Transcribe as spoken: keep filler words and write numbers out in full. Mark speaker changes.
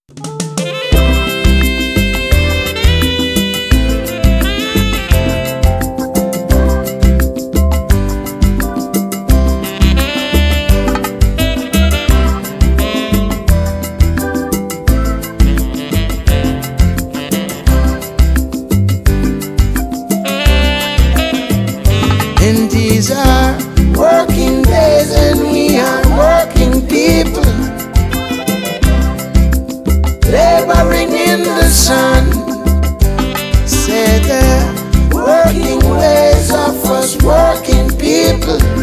Speaker 1: And these are working days, and we are working people, laboring in the sun. Say the working ways of us working people.